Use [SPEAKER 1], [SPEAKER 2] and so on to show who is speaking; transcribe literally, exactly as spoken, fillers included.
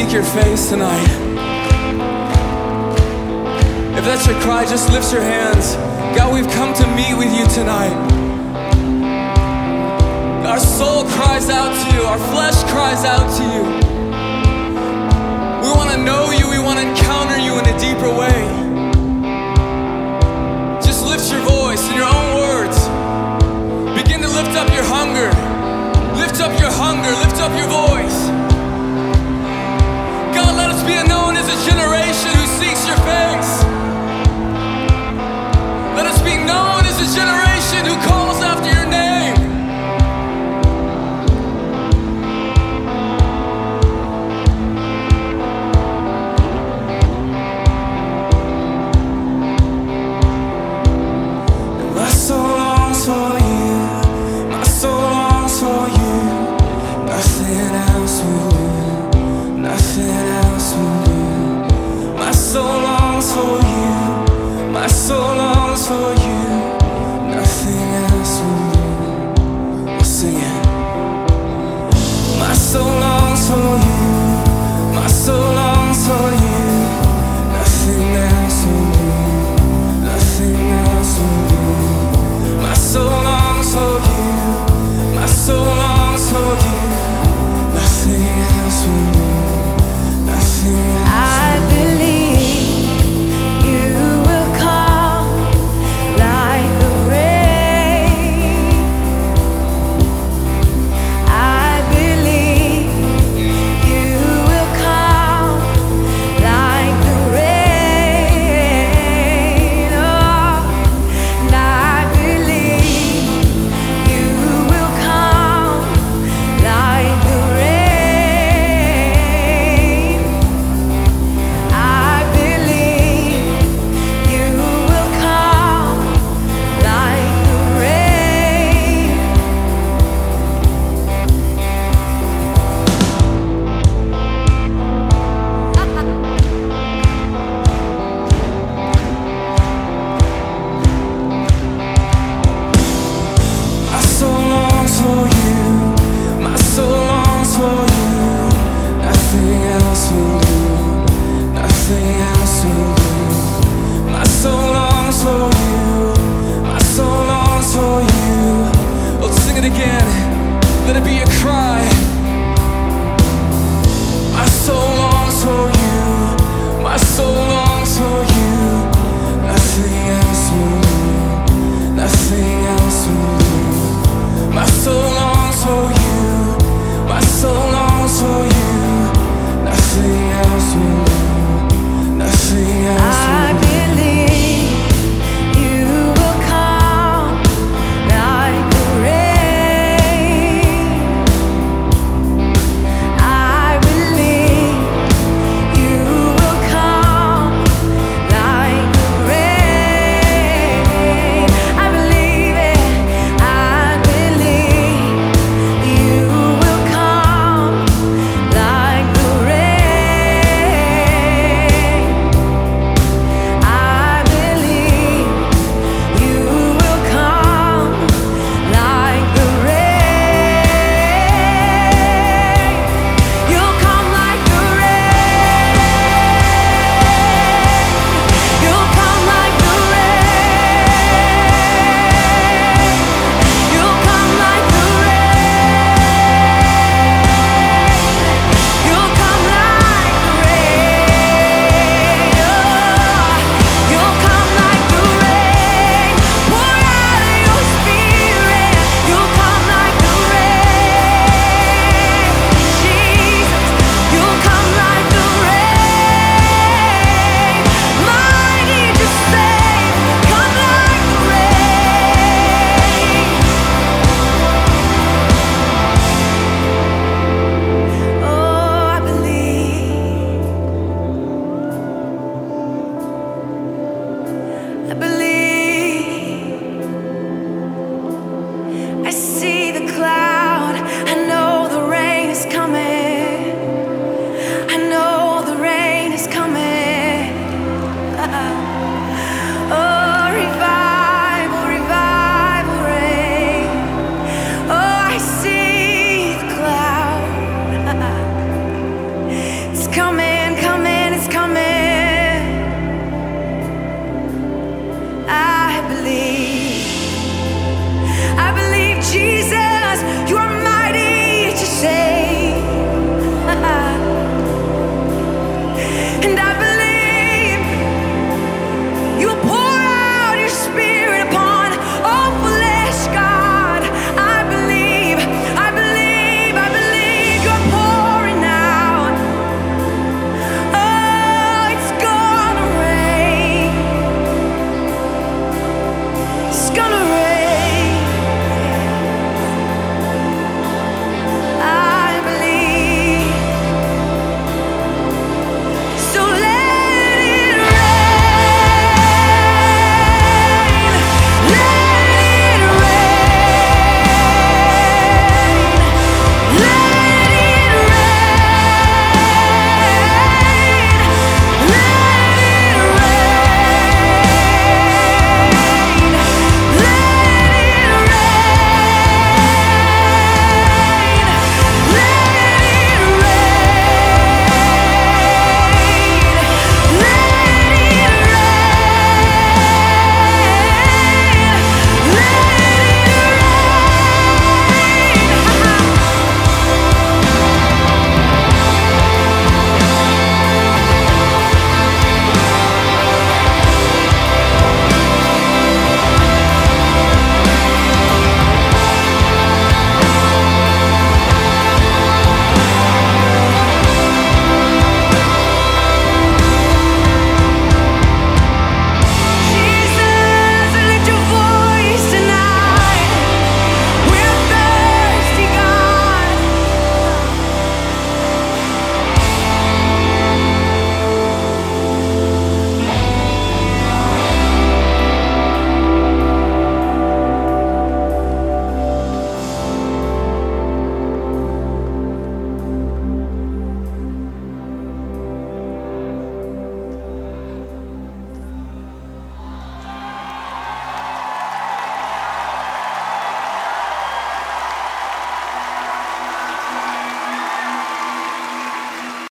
[SPEAKER 1] seek your face tonight. If that's your cry, just lift your hands. God, we've come to meet with you tonight. Our soul cries out to you. Our flesh cries out to you. We want to know you. We want to encounter you in a deeper way. Just lift your voice in your own words. Begin to lift up your hunger. Lift up your hunger. Lift up your voice. God, let us be known as a generation who seeks your face. Let us be known as a generation who calls after your name. And my soul longs for you. My soul longs for you. Nothing else will do. Nothing else will do. My soul longs for you. My soul longs for you. Nothing else will do. We'll sing it. My soul longs for you. My soul longs for you. Nothing else will do. Nothing else will do. My soul longs for you. My soul longs for you. Nothing else will do. Nothing else.
[SPEAKER 2] I believe you will come like the rain. I believe you will come like the rain. Oh, and I believe you will come like the rain. I believe you will come like the rain.
[SPEAKER 1] My soul longs for you. My soul longs for you. Nothing else will do. Nothing else will do. My soul longs for you. My soul longs for you. Let's sing it again. Let it be a